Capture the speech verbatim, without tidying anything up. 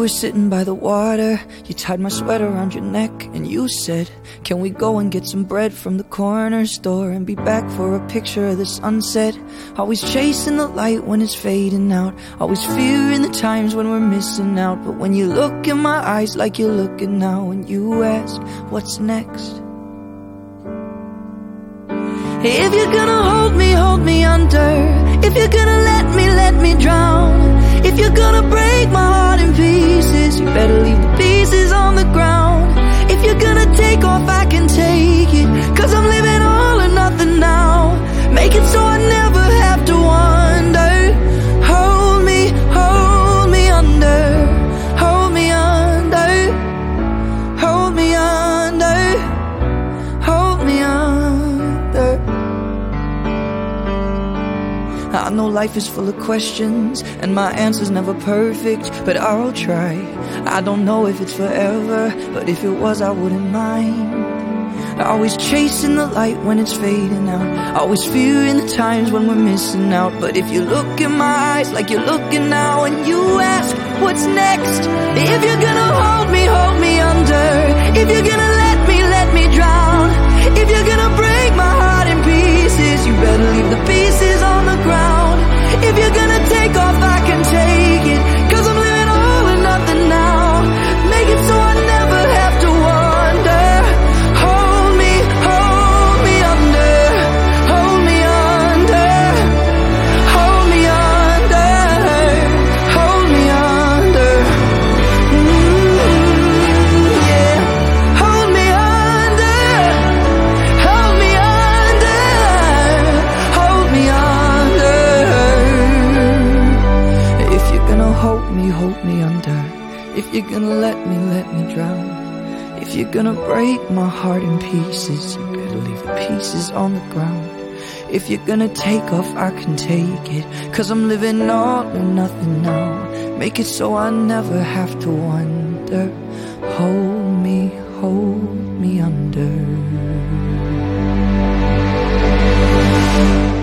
were sitting by the water, you tied my sweater around your neck, and you said, can we go and get some bread from the corner store and be back for a picture of the sunset? Always chasing the light when it's fading out, always fearing the times when we're missing out. But when you look in my eyes like you're looking now, and you ask, what's next? If you're gonna hold me, hold me under. If you're gonna let me, let me drown. If you're gonna break my heart in pieces, you better leave the pieces on the ground. If you're gonna take off, I can take it, 'cause I'm living all or nothing now. Make it so I never have to wonder. Hold me, hold me under. Hold me under. Hold me under. Hold me under. I know life is full of questions, and my answer's never perfect, but I'll try. I don't know if it's forever, but if it was, I wouldn't mind. Always chasing the light when it's fading out, always fearing the times when we're missing out. But if you look in my eyes like you're looking now, and you ask, what's next? If you're gonna hold me, hold me under. If you're gonna let me, let me drown. If you're gonna break my heart in pieces, you better leave the pieces on the ground. If you're gonna take off, I can take it, 'cause I'm living all or nothing now. Make it so I never have to wonder. Hold me, hold me under. Hold me under. Hold me under. Hold me under. Mm-hmm, yeah. Hold me under. Hold me under. Hold me under. If you're gonna hold me, hold me under. If you're gonna let me, let me drown. If you're gonna break my heart in pieces, you better leave the pieces on the ground. If you're gonna take off, I can take it, 'cause I'm living all or nothing now. Make it so I never have to wonder. Hold me, hold me under.